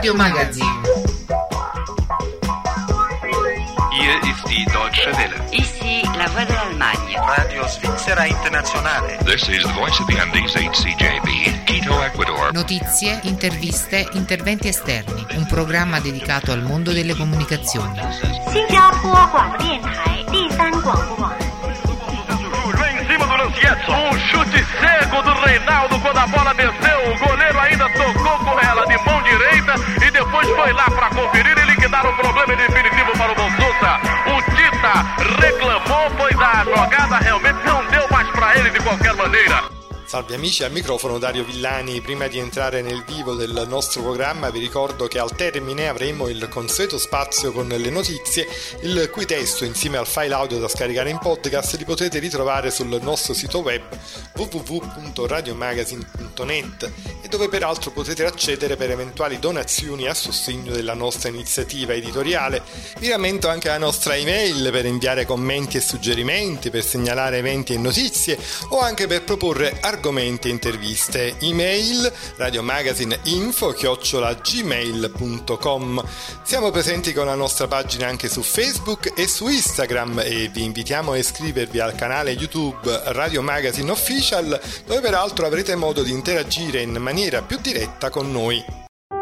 Radio Magazine. Hier ist die Deutsche Welle. Ici la voix de l'Allemagne. Radio Svizzera Internazionale. This is the voice of the Andes HCJB, Quito, Ecuador. Notizie, interviste, interventi esterni. Un programma dedicato al mondo delle comunicazioni. 新加坡广播电台第三广播网。 Em cima do Lancietto, um chute cego do Reinaldo quando a bola desceu, o goleiro ainda tocou com ela de mão direita e depois foi lá para conferir e liquidar o problema definitivo para o Bolsonaro. O Tita reclamou, pois a jogada realmente não deu mais para ele de qualquer maneira. Salve amici, al microfono Dario Villani. Prima di entrare nel vivo del nostro programma vi ricordo che al termine avremo il consueto spazio con le notizie, il cui testo insieme al file audio da scaricare in podcast li potete ritrovare sul nostro sito web www.radiomagazine.net e dove peraltro potete accedere per eventuali donazioni a sostegno della nostra iniziativa editoriale. Vi rammento anche la nostra email per inviare commenti e suggerimenti, per segnalare eventi e notizie o anche per proporre argomenti e interviste. Email radiomagazineinfo@gmail.com. Siamo presenti con la nostra pagina anche su Facebook e su Instagram e vi invitiamo a iscrivervi al canale YouTube Radio Magazine Official, dove peraltro avrete modo di interagire in maniera più diretta con noi.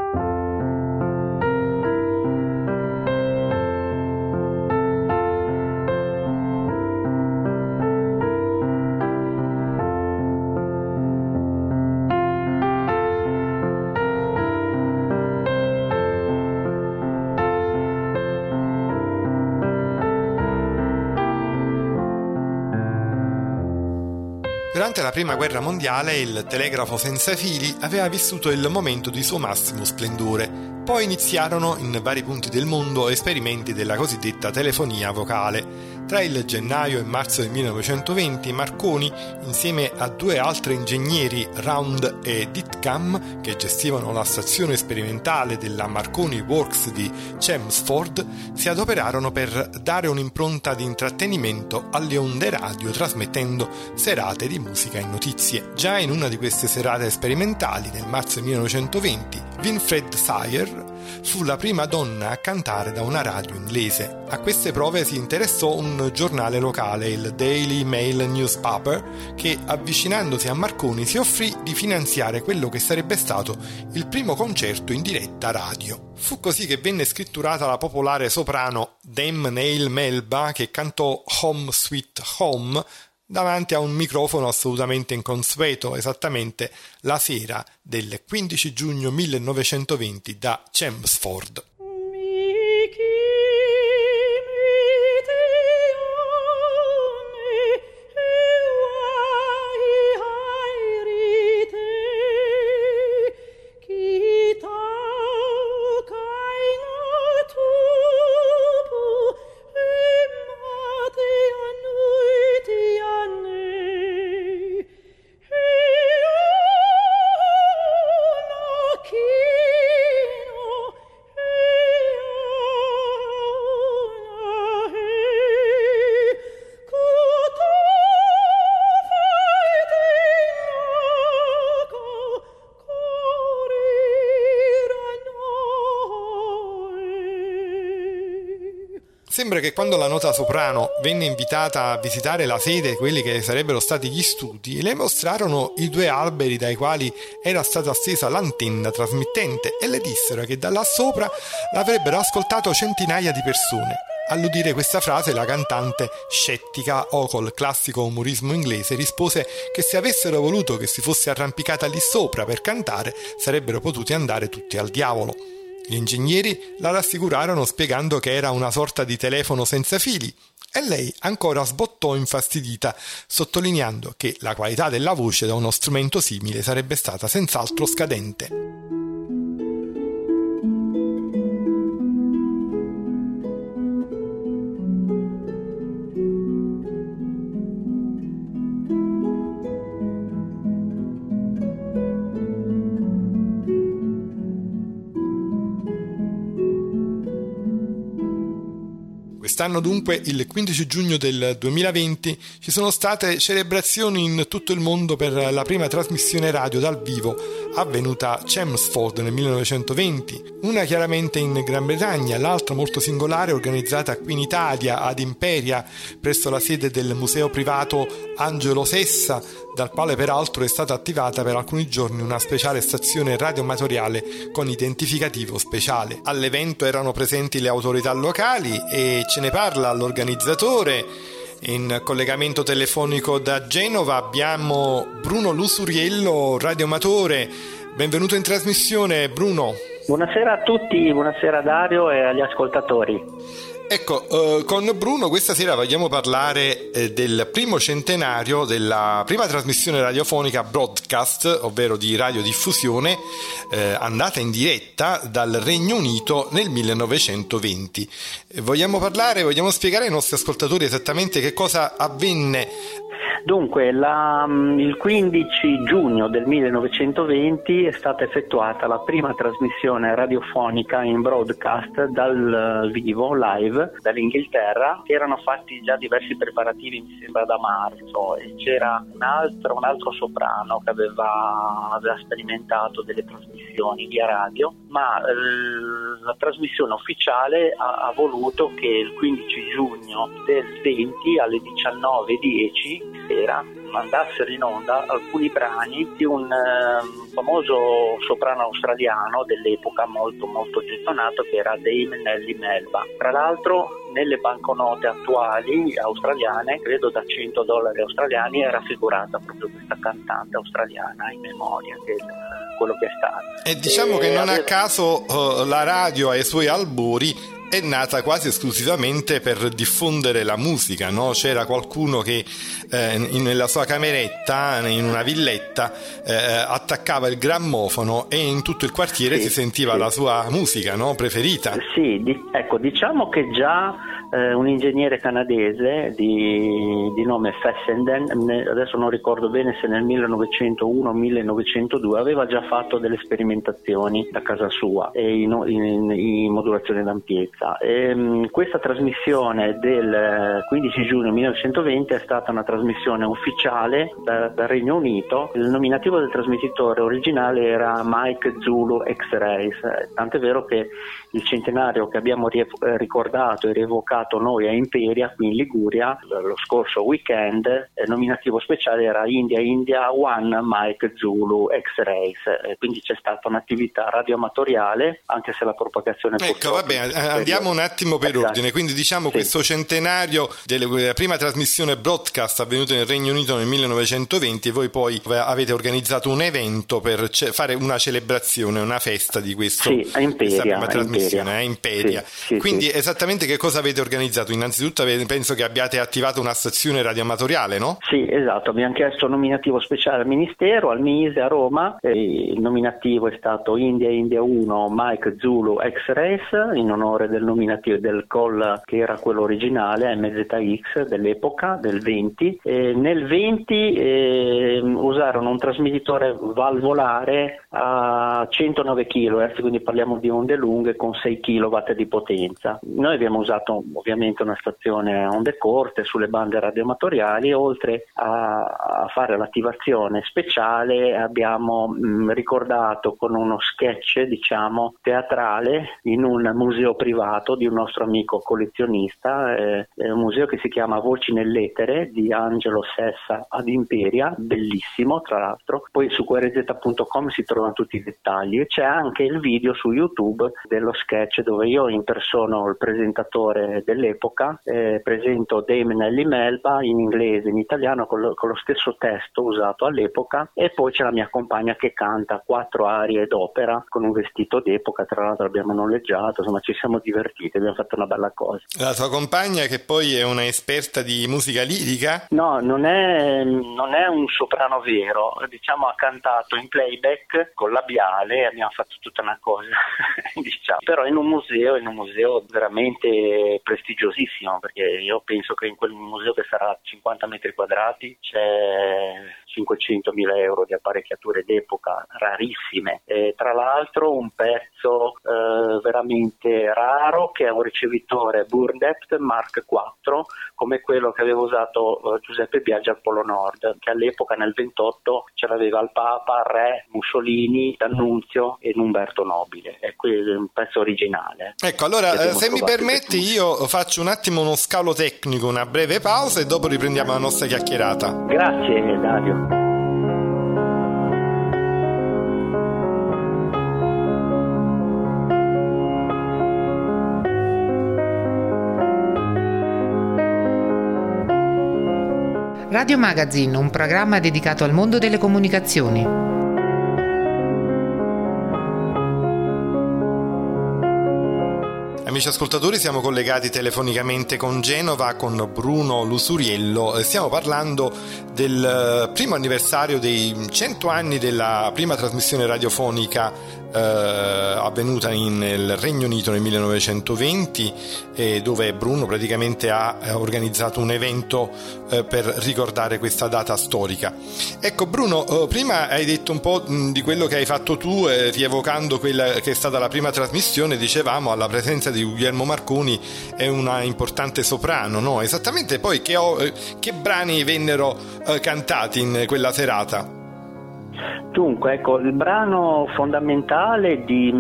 Durante la Prima Guerra Mondiale il telegrafo senza fili aveva vissuto il momento di suo massimo splendore. Poi iniziarono in vari punti del mondo esperimenti della cosiddetta telefonia vocale. Tra il gennaio e marzo del 1920 Marconi, insieme a due altri ingegneri, Round e Ditcam, che gestivano la stazione sperimentale della Marconi Works di Chelmsford, si adoperarono per dare un'impronta di intrattenimento alle onde radio trasmettendo serate di musica e notizie. Già in una di queste serate sperimentali, nel marzo del 1920, Winfred Sayer fu la prima donna a cantare da una radio inglese. A queste prove si interessò un giornale locale, il Daily Mail Newspaper, che avvicinandosi a Marconi si offrì di finanziare quello che sarebbe stato il primo concerto in diretta radio. Fu così che venne scritturata la popolare soprano Dame Neil Melba, che cantò Home Sweet Home davanti a un microfono assolutamente inconsueto, esattamente la sera del 15 giugno 1920 da Chelmsford. Sembra che quando la nota soprano venne invitata a visitare la sede, quelli che sarebbero stati gli studi, le mostrarono i due alberi dai quali era stata stesa l'antenna trasmittente e le dissero che da là sopra l'avrebbero ascoltato centinaia di persone. All'udire questa frase la cantante, scettica o col classico umorismo inglese, rispose che se avessero voluto che si fosse arrampicata lì sopra per cantare sarebbero potuti andare tutti al diavolo. Gli ingegneri la rassicurarono spiegando che era una sorta di telefono senza fili e lei ancora sbottò infastidita, sottolineando che la qualità della voce da uno strumento simile sarebbe stata senz'altro scadente. Quest'anno dunque, il 15 giugno del 2020, ci sono state celebrazioni in tutto il mondo per la prima trasmissione radio dal vivo avvenuta a Chelmsford nel 1920, una chiaramente in Gran Bretagna, l'altra molto singolare organizzata qui in Italia ad Imperia presso la sede del museo privato Angelo Sessa, dal quale peraltro è stata attivata per alcuni giorni una speciale stazione radioamatoriale con identificativo speciale. All'evento erano presenti le autorità locali e ce ne parla l'organizzatore. In collegamento telefonico da Genova abbiamo Bruno Lusuriello, radioamatore. Benvenuto in trasmissione, Bruno. Buonasera a tutti, buonasera Dario e agli ascoltatori. Ecco, con Bruno questa sera vogliamo parlare del primo centenario della prima trasmissione radiofonica broadcast, ovvero di radiodiffusione, andata in diretta dal Regno Unito nel 1920. Vogliamo spiegare ai nostri ascoltatori esattamente che cosa avvenne? Dunque, il 15 giugno del 1920 è stata effettuata la prima trasmissione radiofonica in broadcast dal vivo, live, dall'Inghilterra. Erano fatti già diversi preparativi, mi sembra da marzo, e c'era un altro soprano che aveva sperimentato delle trasmissioni via radio, ma la trasmissione ufficiale ha voluto che il 15 giugno del 20 alle 19:10 mandassero in onda alcuni brani di un famoso soprano australiano dell'epoca molto molto gettonato, che era Dame Nellie Melba. Tra l'altro nelle banconote attuali australiane, credo da $100 australiani, è raffigurata proprio questa cantante australiana in memoria che quello che è stato. E diciamo che non a caso la radio ai suoi albori è nata quasi esclusivamente per diffondere la musica, no? C'era qualcuno che nella sua cameretta, in una villetta, attaccava il grammofono e in tutto il quartiere si sentiva la sua musica, no? Preferita. Sì, diciamo che già un ingegnere canadese di nome Fessenden, adesso non ricordo bene se nel 1901 o 1902, aveva già fatto delle sperimentazioni da casa sua in modulazione d'ampiezza. Questa trasmissione del 15 giugno 1920 è stata una trasmissione ufficiale dal Regno Unito. Il nominativo del trasmettitore originale era Mike Zulu X-Rays, tant'è vero che il centenario che abbiamo ricordato e rievocato noi a Imperia, qui in Liguria, lo scorso weekend, il nominativo speciale era India One Mike Zulu X-Rays, quindi c'è stata un'attività radioamatoriale, anche se la propagazione andiamo un attimo per ordine. Quindi diciamo questo centenario della prima trasmissione broadcast avvenuta nel Regno Unito nel 1920, e voi poi avete organizzato un evento per fare una celebrazione, una festa di questa prima trasmissione a Imperia. Quindi esattamente che cosa avete organizzato? Innanzitutto penso che abbiate attivato una stazione radioamatoriale, no? Sì, esatto, abbiamo chiesto un nominativo speciale al Ministero, al MISE a Roma, e il nominativo è stato India 1 Mike Zulu X-Rays, in onore del nominativo del call che era quello originale MZX dell'epoca, del 20. Nel 20 usarono un trasmettitore valvolare a 109 kHz, quindi parliamo di onde lunghe con 6 kW di potenza. Noi abbiamo usato ovviamente una stazione a onde corte sulle bande radioamatoriali. Oltre a fare l'attivazione speciale abbiamo ricordato con uno sketch, diciamo, teatrale in un museo privato di un nostro amico collezionista, è un museo che si chiama Voci nell'Etere di Angelo Sessa ad Imperia, bellissimo tra l'altro. Poi su qrz.com si trovano tutti i dettagli, e c'è anche il video su YouTube dello sketch dove io impersono il presentatore dell'epoca, presento Dame Nellie Melba in inglese, in italiano, con lo stesso testo usato all'epoca, e poi c'è la mia compagna che canta 4 arie d'opera con un vestito d'epoca, tra l'altro abbiamo noleggiato, insomma ci siamo divertiti, abbiamo fatto una bella cosa. La tua compagna, che poi è una esperta di musica lirica? No, non è un soprano vero, diciamo ha cantato in playback con labiale, abbiamo fatto tutta una cosa diciamo, però in un museo veramente prestigiosissimo, perché io penso che in quel museo, che sarà 50 metri quadrati, c'è 500.000 euro di apparecchiature d'epoca rarissime, e tra l'altro un pezzo veramente raro, che è un ricevitore Burndept Mark IV, come quello che aveva usato Giuseppe Biagi al Polo Nord, che all'epoca nel 28 ce l'aveva il Papa, il Re, Mussolini, D'Annunzio e Umberto Nobile. È un pezzo originale. Ecco, allora se mi permetti io faccio un attimo uno scalo tecnico, una breve pausa e dopo riprendiamo la nostra chiacchierata. Grazie Dario. Radio Magazine, un programma dedicato al mondo delle comunicazioni. Amici ascoltatori, siamo collegati telefonicamente con Genova, con Bruno Lusuriello. Stiamo parlando del primo anniversario dei 100 anni della prima trasmissione radiofonica avvenuta nel Regno Unito nel 1920, dove Bruno praticamente ha organizzato un evento per ricordare questa data storica. Ecco Bruno, prima hai detto un po' di quello che hai fatto tu, rievocando quella che è stata la prima trasmissione. Dicevamo, alla presenza di Guglielmo Marconi è una importante soprano, no? Esattamente, poi che brani vennero cantati in quella serata? Dunque, ecco, il brano fondamentale di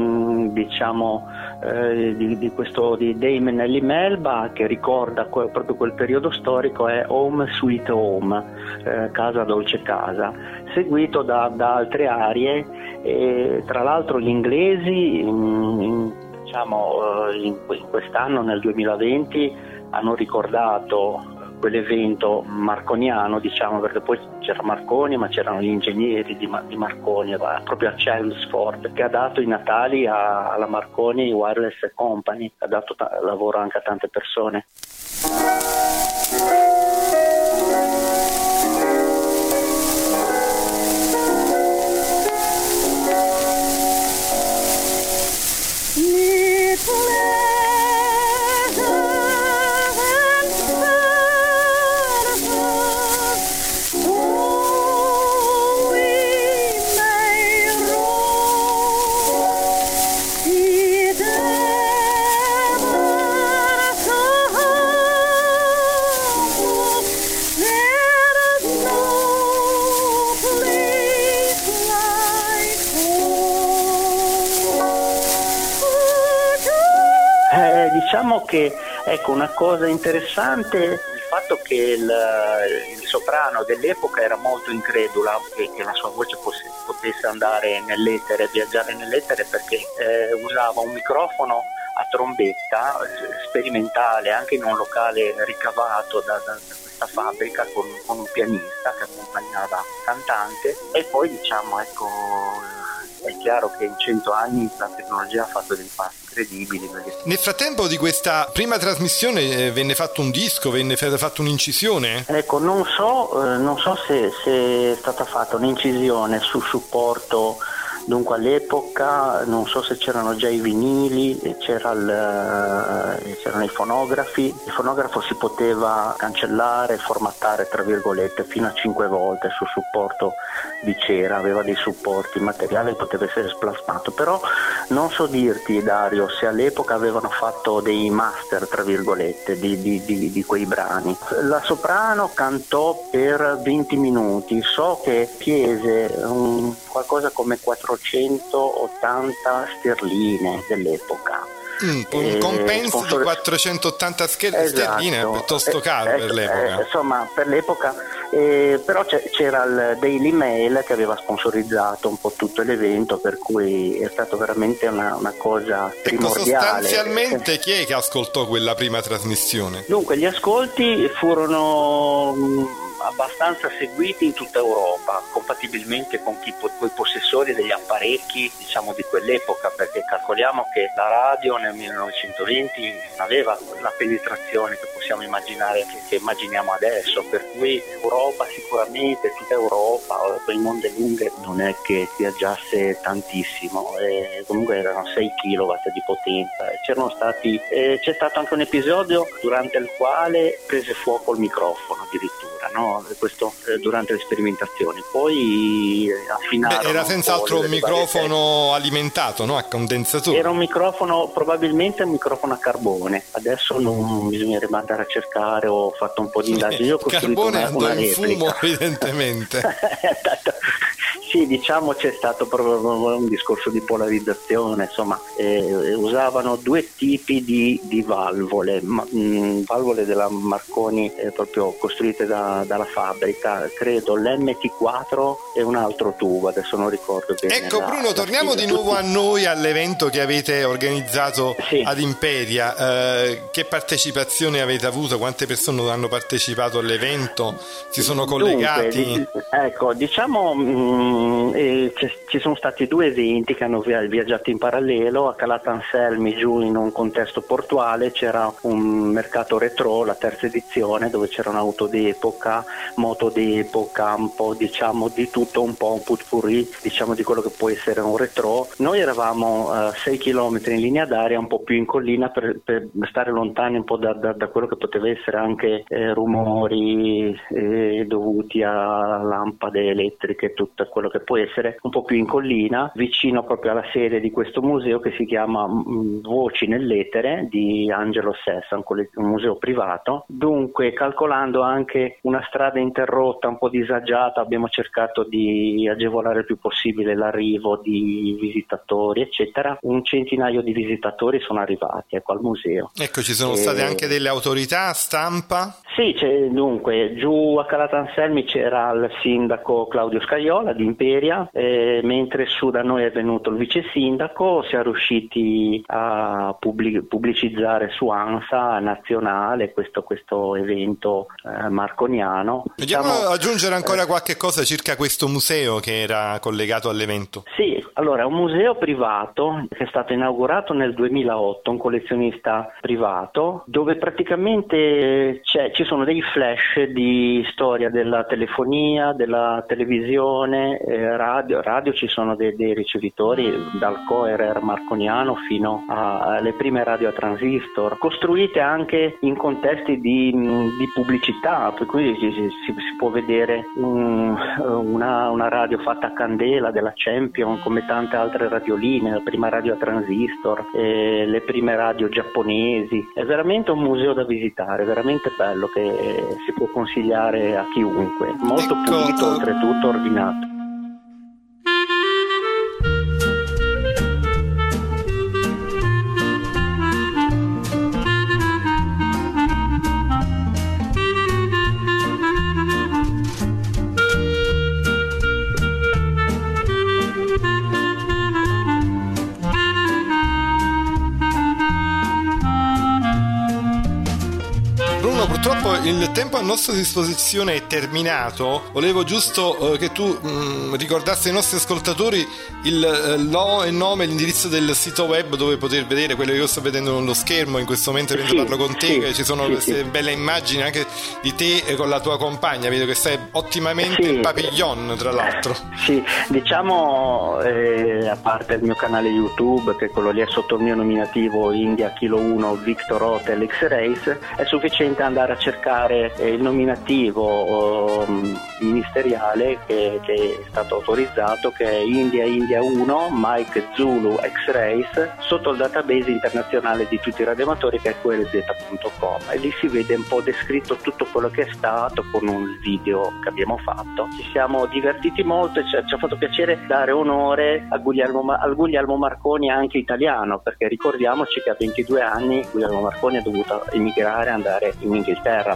Damon Ellie Melba, che ricorda proprio quel periodo storico, è Home Sweet Home, Casa Dolce Casa, seguito da altre arie, e tra l'altro gli inglesi in quest'anno, nel 2020, hanno ricordato quell'evento marconiano, perché poi c'era Marconi, ma c'erano gli ingegneri di Marconi, proprio a Chelmsford, che ha dato i natali alla Marconi Wireless Company, ha dato lavoro anche a tante persone. Diciamo che, ecco, una cosa interessante, il fatto che il soprano dell'epoca era molto incredula che la sua voce potesse andare nell'etere, viaggiare nell'etere, perché usava un microfono a trombetta sperimentale anche in un locale ricavato da questa fabbrica, con un pianista che accompagnava il cantante. E poi è chiaro che in 100 anni la tecnologia ha fatto dei passi incredibili. Nel frattempo di questa prima trasmissione venne fatto un disco, venne fatta un'incisione? Ecco, non so se è stata fatta un'incisione su supporto. Dunque all'epoca non so se c'erano già i vinili, c'erano i fonografi. Il fonografo si poteva cancellare, formattare tra virgolette fino a 5 volte su supporto di cera, aveva dei supporti, il materiale poteva essere splasmato, però non so dirti, Dario, se all'epoca avevano fatto dei master tra virgolette di quei brani. La soprano cantò per 20 minuti, so che chiese qualcosa come 480 sterline dell'epoca. Un compenso di 480 sterline, esatto, piuttosto caro per l'epoca. Insomma, per l'epoca, però c'era il Daily Mail che aveva sponsorizzato un po' tutto l'evento, per cui è stato veramente una cosa primordiale. Sostanzialmente chi è che ascoltò quella prima trasmissione? Dunque, gli ascolti furono abbastanza seguiti in tutta Europa, compatibilmente con i possessori degli apparecchi, di quell'epoca, perché calcoliamo che la radio nel 1920 non aveva la penetrazione che possiamo immaginare che immaginiamo adesso, per cui Europa sicuramente, tutta Europa, in onde lunghe non è che viaggiasse tantissimo, comunque erano 6 kW di potenza. C'è stato anche un episodio durante il quale prese fuoco il microfono addirittura, no? Questo durante le sperimentazioni. Poi affinarono. Era senz'altro un microfono alimentato, no? A condensatore. Era un microfono, probabilmente un microfono a carbone. Adesso non bisognerebbe andare a cercare, ho fatto un po' di indagini. Io ho costruito carbone una in replica. fumo, evidentemente. Sì, diciamo c'è stato proprio un discorso di polarizzazione, insomma, usavano due tipi di valvole, valvole della Marconi proprio costruite dalla fabbrica, credo l'MT4 e un altro tubo, adesso non ricordo bene. Ecco Bruno, torniamo di nuovo a noi, all'evento che avete organizzato ad Imperia. Che partecipazione avete avuto? Quante persone hanno partecipato all'evento? Si sono collegati? Ecco, diciamo ci sono stati due eventi che hanno viaggiato in parallelo. A Calatanselmi, giù in un contesto portuale, c'era un mercato retro, la terza edizione, dove c'erano auto d'epoca, moto d'epoca, un po' diciamo di tutto, un po' un potpourri diciamo di quello che può essere un retro. Noi eravamo 6 km in linea d'aria, un po' più in collina, per stare lontani un po' da quello che poteva essere anche rumori dovuti a lampade elettriche, tutto quello che può essere, un po' più in collina, vicino proprio alla sede di questo museo che si chiama Voci nell'etere di Angelo Sessa, un museo privato. Dunque, calcolando anche una strada interrotta, un po' disagiata, abbiamo cercato di agevolare il più possibile l'arrivo di visitatori, eccetera. Un centinaio di visitatori sono arrivati al museo. Ecco, ci sono state anche delle autorità, stampa? Sì, dunque, giù a Calatanselmi c'era il sindaco Claudio Scaiola di Imperia, mentre su da noi è venuto il vice sindaco. Siamo riusciti a pubblicizzare su ANSA nazionale questo evento marconiano. Vogliamo aggiungere ancora qualche cosa circa questo museo che era collegato all'evento? Sì, allora è un museo privato che è stato inaugurato nel 2008, un collezionista privato, dove praticamente ci sono dei flash di storia della telefonia, della televisione, radio ci sono dei ricevitori dal Coerer marconiano fino alle prime radio a transistor, costruite anche in contesti di pubblicità, per cui si può vedere una radio fatta a candela della Champion, come tante altre radioline, la prima radio a transistor, le prime radio giapponesi. È veramente un museo da visitare, veramente bello, che si può consigliare a chiunque, molto pulito, oltretutto ordinato. Purtroppo il tempo a nostra disposizione è terminato. Volevo giusto che tu ricordassi ai nostri ascoltatori il nome, l'indirizzo del sito web dove poter vedere quello che io sto vedendo nello schermo in questo momento mentre parlo con te, che ci sono queste belle immagini anche di te con la tua compagna. Vedo che stai ottimamente in Papillon, tra l'altro. Sì, diciamo a parte il mio canale YouTube, che quello lì è sotto il mio nominativo India Kilo 1 Victor Hotel X-Race, è sufficiente andare a cercare il nominativo ministeriale che è stato autorizzato, che è India 1 Mike Zulu X-Race, sotto il database internazionale di tutti i radioamatori, che è QLZ.com, e lì si vede un po' descritto tutto quello che è stato con un video che abbiamo fatto. Ci siamo divertiti molto e ci ha fatto piacere dare onore al Guglielmo Marconi anche italiano, perché ricordiamoci che a 22 anni Guglielmo Marconi è dovuto emigrare, andare in Inghilterra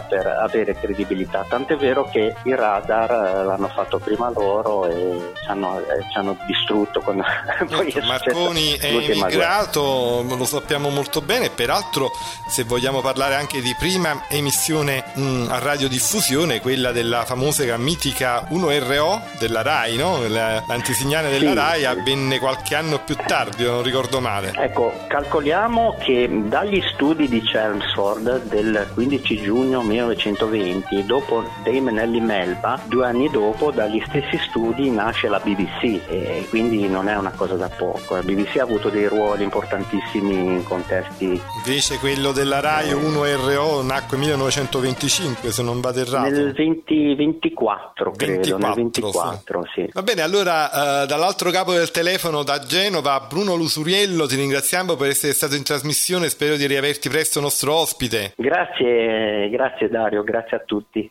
per avere credibilità, tant'è vero che il radar l'hanno fatto prima loro e ci hanno distrutto quando poi Marconi è emigrato, lo sappiamo molto bene. Peraltro, se vogliamo parlare anche di prima emissione a radiodiffusione, quella della famosa mitica 1RO della RAI, no? L'antisignale della RAI avvenne qualche anno più tardi, non ricordo male. Ecco, calcoliamo che dagli studi di Chelmsford del 15 giugno 1920, dopo Damon e Melba, 2 anni dopo, dagli stessi studi nasce la BBC, e quindi non è una cosa da poco. La BBC ha avuto dei ruoli importantissimi in contesti. Invece quello della RAI 1RO nacque nel 1925, se non vado errato. Nel 24, credo. Nel 24, sì. Va bene, allora dall'altro capo del telefono da Genova, Bruno Lusuriello, ti ringraziamo per essere stato in trasmissione, spero di riaverti presto nostro ospite. Grazie Dario, grazie a tutti.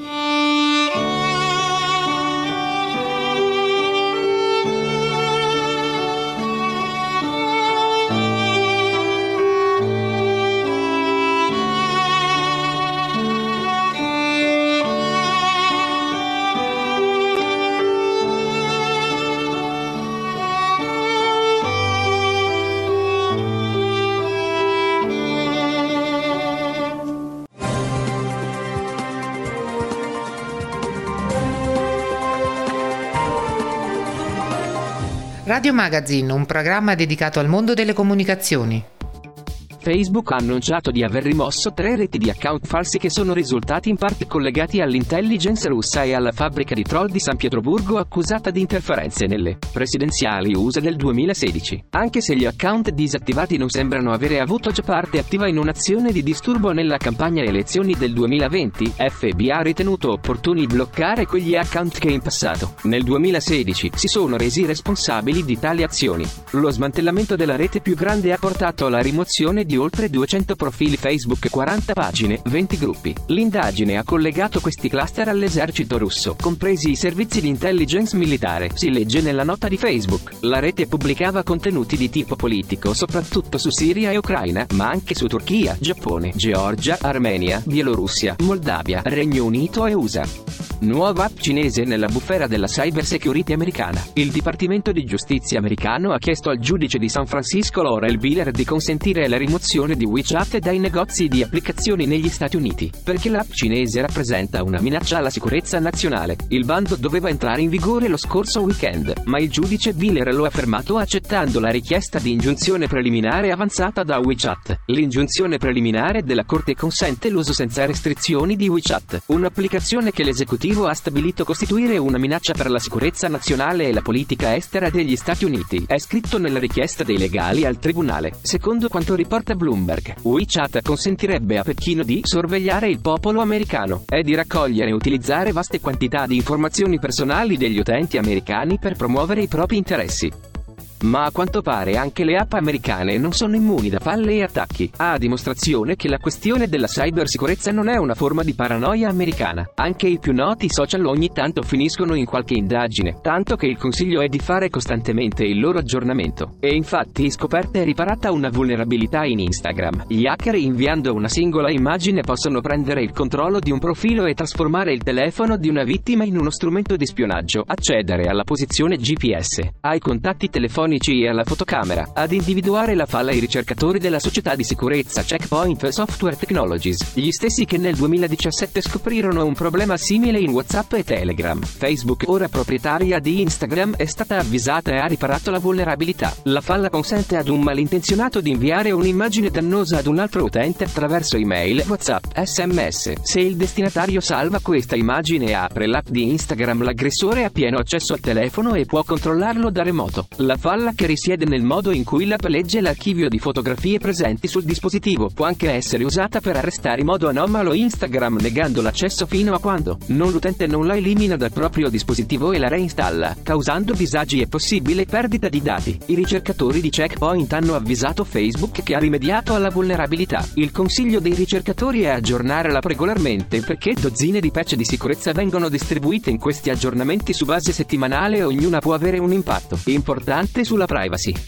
Radio Magazine, un programma dedicato al mondo delle comunicazioni. Facebook ha annunciato di aver rimosso 3 reti di account falsi che sono risultati in parte collegati all'intelligence russa e alla fabbrica di troll di San Pietroburgo accusata di interferenze nelle presidenziali USA del 2016. Anche se gli account disattivati non sembrano avere avuto già parte attiva in un'azione di disturbo nella campagna elezioni del 2020, FBI ha ritenuto opportuni bloccare quegli account che in passato, nel 2016, si sono resi responsabili di tali azioni. Lo smantellamento della rete più grande ha portato alla rimozione di oltre 200 profili Facebook, 40 pagine, 20 gruppi. L'indagine ha collegato questi cluster all'esercito russo, compresi i servizi di intelligence militare. Si legge nella nota di Facebook. La rete pubblicava contenuti di tipo politico, soprattutto su Siria e Ucraina, ma anche su Turchia, Giappone, Georgia, Armenia, Bielorussia, Moldavia, Regno Unito e USA. Nuova app cinese nella bufera della cyber security americana. Il Dipartimento di Giustizia americano ha chiesto al giudice di San Francisco Laurel Wheeler di consentire la rimozione di WeChat dai negozi di applicazioni negli Stati Uniti, perché l'app cinese rappresenta una minaccia alla sicurezza nazionale. Il bando doveva entrare in vigore lo scorso weekend, ma il giudice Wheeler lo ha fermato accettando la richiesta di ingiunzione preliminare avanzata da WeChat. L'ingiunzione preliminare della Corte consente l'uso senza restrizioni di WeChat, un'applicazione che l'esecutivo ha stabilito costituire una minaccia per la sicurezza nazionale e la politica estera degli Stati Uniti. È scritto nella richiesta dei legali al tribunale. Secondo quanto riporta Bloomberg, WeChat consentirebbe a Pechino di sorvegliare il popolo americano e di raccogliere e utilizzare vaste quantità di informazioni personali degli utenti americani per promuovere i propri interessi. Ma a quanto pare anche le app americane non sono immuni da falle e attacchi, a dimostrazione che la questione della cybersicurezza non è una forma di paranoia americana. Anche i più noti social ogni tanto finiscono in qualche indagine, tanto che il consiglio è di fare costantemente il loro aggiornamento. E infatti scoperta e riparata una vulnerabilità in Instagram. Gli hacker, inviando una singola immagine, possono prendere il controllo di un profilo e trasformare il telefono di una vittima in uno strumento di spionaggio, accedere alla posizione GPS, ai contatti telefonici e alla fotocamera, ad individuare la falla i ricercatori della società di sicurezza Checkpoint Software Technologies, gli stessi che nel 2017 scoprirono un problema simile in WhatsApp e Telegram. Facebook, ora proprietaria di Instagram, è stata avvisata e ha riparato la vulnerabilità. La falla consente ad un malintenzionato di inviare un'immagine dannosa ad un altro utente attraverso email, WhatsApp, SMS. Se il destinatario salva questa immagine e apre l'app di Instagram, l'aggressore ha pieno accesso al telefono e può controllarlo da remoto. La falla, che risiede nel modo in cui l'app legge l'archivio di fotografie presenti sul dispositivo, può anche essere usata per arrestare in modo anomalo Instagram negando l'accesso fino a quando l'utente non la elimina dal proprio dispositivo e la reinstalla, causando disagi e possibile perdita di dati. I ricercatori di Checkpoint hanno avvisato Facebook che ha rimediato alla vulnerabilità. Il consiglio dei ricercatori è aggiornare l'app regolarmente, perché dozzine di patch di sicurezza vengono distribuite in questi aggiornamenti su base settimanale e ognuna può avere un impatto importante sulla privacy.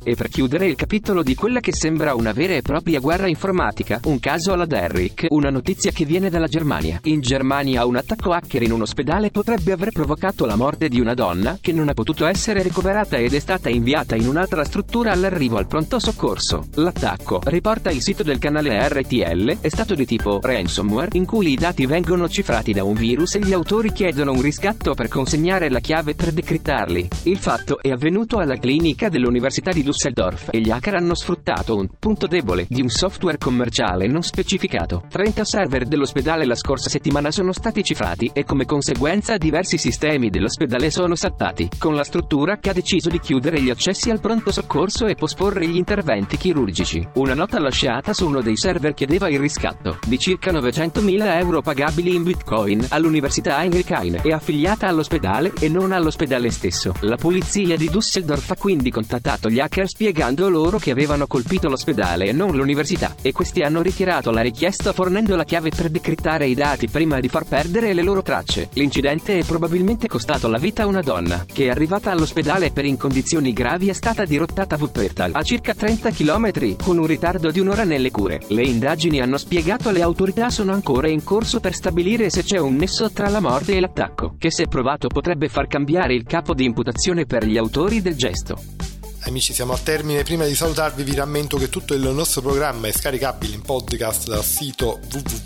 E per chiudere il capitolo di quella che sembra una vera e propria guerra informatica, un caso alla Derrick, una notizia che viene dalla Germania. In Germania un attacco hacker in un ospedale potrebbe aver provocato la morte di una donna, che non ha potuto essere ricoverata ed è stata inviata in un'altra struttura all'arrivo al pronto soccorso. L'attacco, riporta il sito del canale RTL, è stato di tipo ransomware, in cui i dati vengono cifrati da un virus e gli autori chiedono un riscatto per consegnare la chiave per decriptarli. Il fatto è avvenuto alla clinica dell'Università di Düsseldorf e gli hacker hanno sfruttato un punto debole di un software commerciale non specificato. 30 server dell'ospedale la scorsa settimana sono stati cifrati e come conseguenza diversi sistemi dell'ospedale sono saltati, con la struttura che ha deciso di chiudere gli accessi al pronto soccorso e posporre gli interventi chirurgici. Una nota lasciata su uno dei server chiedeva il riscatto di circa 900.000 euro pagabili in bitcoin all'Università Heinrich Heine e affiliata all'ospedale e non all'ospedale stesso. La polizia di Düsseldorf ha quindi contattato gli hacker spiegando loro che avevano colpito l'ospedale e non l'università, e questi hanno ritirato la richiesta fornendo la chiave per decriptare i dati prima di far perdere le loro tracce. L'incidente è probabilmente costato la vita a una donna, che è arrivata all'ospedale per in condizioni gravi è stata dirottata a Wuppertal, a circa 30 km, con un ritardo di un'ora nelle cure. Le indagini, hanno spiegato le autorità, sono ancora in corso per stabilire se c'è un nesso tra la morte e l'attacco, che se provato potrebbe far cambiare il capo di imputazione per gli autori del gesto. Amici, siamo al termine. Prima di salutarvi vi rammento che tutto il nostro programma è scaricabile in podcast dal sito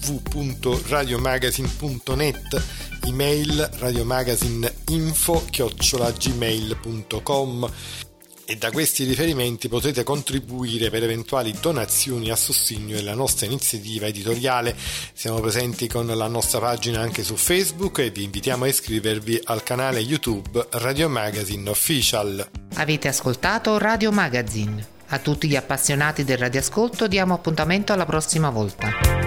www.radiomagazine.net, email radiomagazineinfo@gmail.com, e da questi riferimenti potrete contribuire per eventuali donazioni a sostegno della nostra iniziativa editoriale. Siamo presenti con la nostra pagina anche su Facebook e vi invitiamo a iscrivervi al canale YouTube Radio Magazine Official. Avete ascoltato Radio Magazine. A tutti gli appassionati del radioascolto diamo appuntamento alla prossima volta.